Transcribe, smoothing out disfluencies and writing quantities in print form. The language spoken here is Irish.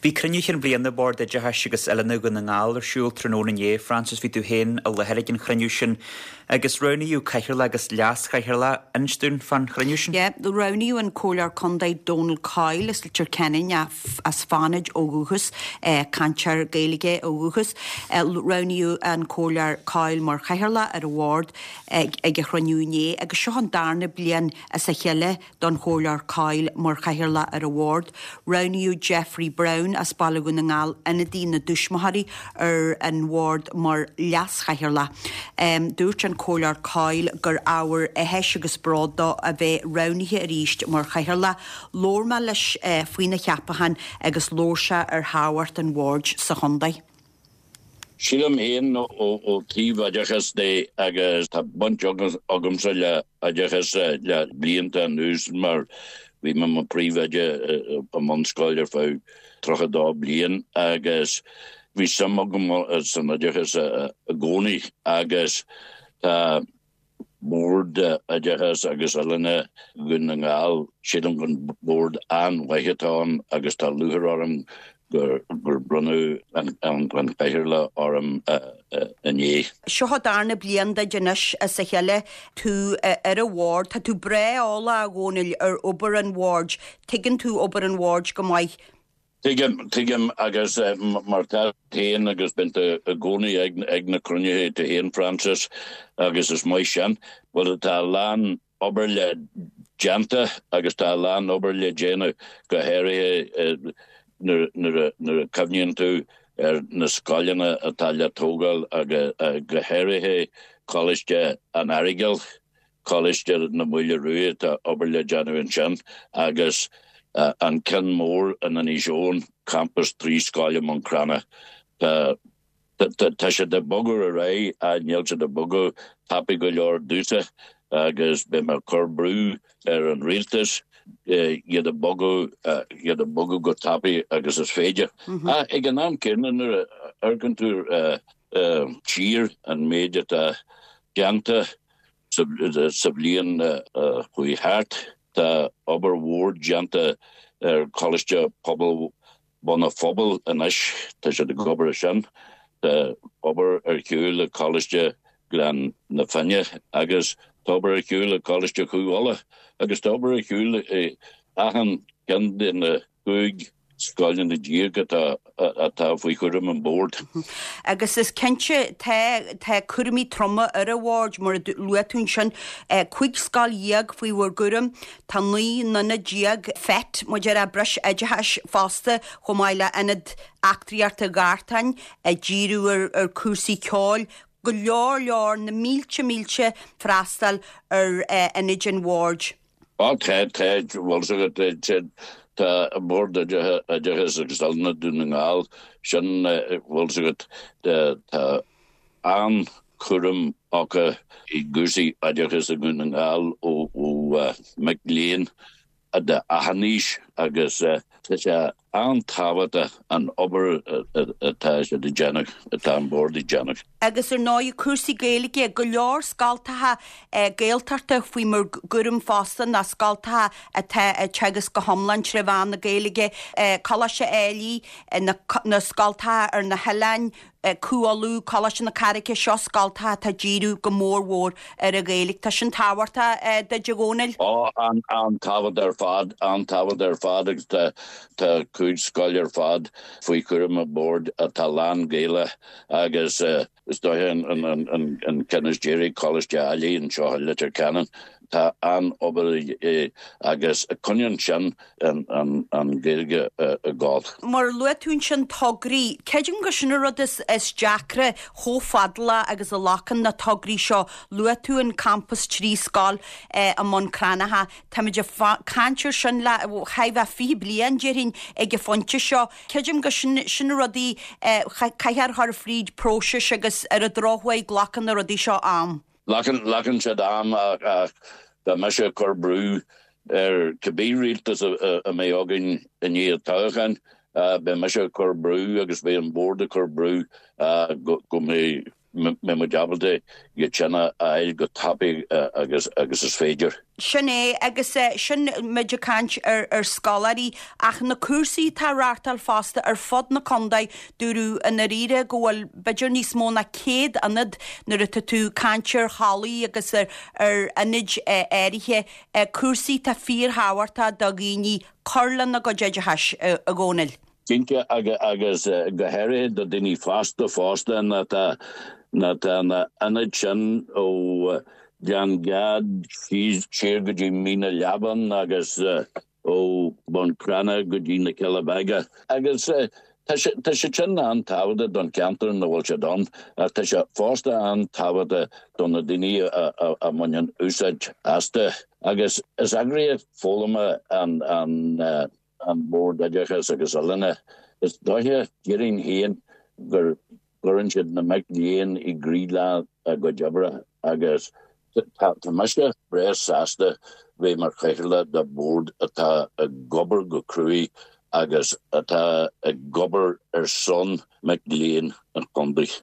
Bhí cruniúchan bliana bord a dehaisigus eile gan an ngáil ar siúil tróna é, Francis ví tú héin a leherigin cruniúsin agus roníú caiithir agus leas caiithir le instún fan cruniúsin? Yeah, the roníú an cólar condaid Donald Kyle is litir kennin as fanid ógugus, canchar gailige ógugus, roníú an cólar Kyle mar caiithir le ar award ag chruniúné agus seo an darna blian as a chéile don cólar Kyle mar caiithir le ar award, roníú Jeffrey Brown as balagun an ngáil ina dína dúsmaharí ar an ward mar leas caiithir le. Dúirt an cólar Kyle gur áwer a heis agus bráda a bheith raunithe a ríist mar caiithir le lórma leis faoine cheapahan agus lórse ar Howard an ward sa chundaid. Sílam héin ó tíh adechas dé agus tá bunt agamsa le adechas le blianta nús mar bhí me príomhaide a monscoilir fá trocha dá blian agus bhí sam agam san adechas a gcónaí agus tá bord adechas agus alana gun an ngáil sílam gon bord an waithetán agus tá luthar orm gur brunú an caiithir le orm ané. Seo darna blianda denis a sa chéile tú ar a ward, tá tú bre ála a gcónail ar obair an ward, tuigeann tú obair an ward go maiid. Tuigim agus mar tá héin agus bint a gcónaí ag na cruniúthe te héin Francis agus is mai sin, bhfuil tá lán obair le deanta agus tá lán obair le déanamh go héirithe nar cafhníonn tú ar na scoileanna atá le tógáil agus go héirithe choiste an airigil, choiste na muile ruúa tá obair le déanamh sin agus an cin mór an an Iseoin campus 3 scoile mon crana. Tá sé de bogur a ré a níl se de bogur tapi go leor dúsa agus be mar corbrú ar an rialtas iad a bogu go tapi agus is féide. Ag an am cinnan argan tú tír an méide a deanta sa blian chuí hart tá obair ward deanta ar choiste pobl buna phobal an is tá sé de gobar sin tá obair ar ciúil le choiste glan na Fine agus tábar ar ciúil le choiste chuála agus tábar ar ciúil achan gan den chuig scoilin na díoga atá faoi chuirim an bord. Agus is cinse tá cuirimí troma ar a ward mar luatún sin chuig scal díag faoi bhar gurim tá nuí nuna díag fet mu dear a bris aidetheis fásta chomáile inad actriarta gartain a díú ar cuasaí ceáil go leor na mílte freastal ar inid an ward. Tá a bord adechas agus alna dún an ngáil sin bhfuil sigat tá an chuirim acha I gúsaí adechas a gún an ngáil ó McLean a de ahaníis agus tá sé an tábhata an obair atá sé de déanach atá an bord I déanach. Agus ar náú cuasaí Gaeilge go leor scaltatha Gaeltarta faoi mar gurim fásta na scaltatha atá teagas go homlan trefán na Gaeilge cala sé éilí na scaltatha ar na Helain cuaú cala na carice seo scaltatha tá díú go mórhór ar a Gaeilge tá sin táhairta de Jagónil. An tábhad ar fad agus tá cuid scoilir fad faoi cuirim a bord a tá lán Gaeile agus is dóthe an Kenneth Jerry College de Ali an seo litir canan tá an obair agus a conian sin an Gaeilge a gáil. Mar luatún sin tograí, ceidim go sinna rud is deacra hófadla agus a lachan na tograí seo luatú an campus 3 scal a mon cranaha tá meidir cantir sin le chaibh fi blian jerin ag a fonte seo ceidim go sinna rudí caiar har fríd próise agus ar a dráhhaid lachan na rudí seo am. Lachan sé am da me se corbrú cabbí rialtas a mé agin in iad táchan be me se corbrú agus bé an bord a corbrú go mé me jabalde je chena ail go tapi agus is féidir. Sinné agus sin meidir cant ar scalarí ach na cuasaí tá rátal fásta ar fod na condaid dúrú in na riire gohfuil beidir níos mó na céad anad nuair a tú cantir halaí agus ar anid éirithe cuasaí tá fíor háhairta do gíní corlan na go deide heis a gcónail. Cinque agus gohéir do duine fásta na anid sin ó Jan gad hís sér go dtí mína leaban agus ó bon crana go dtí na Kilabega agus tá sé sin an tábhada don ceantar na bhfuil sé don tá sé fásta an tábhada don na duine a muineann úsáid asta agus is agraíocht fólama an mór daideachas agus a linne is dóithe géirín héan gur gluann siad na meic léon i grídla a go jabra agus Tá meisce breis sásta bhé mar chaithla de bód atá a gobar go cruí agus atá a gobar ar son meic léon an condaich.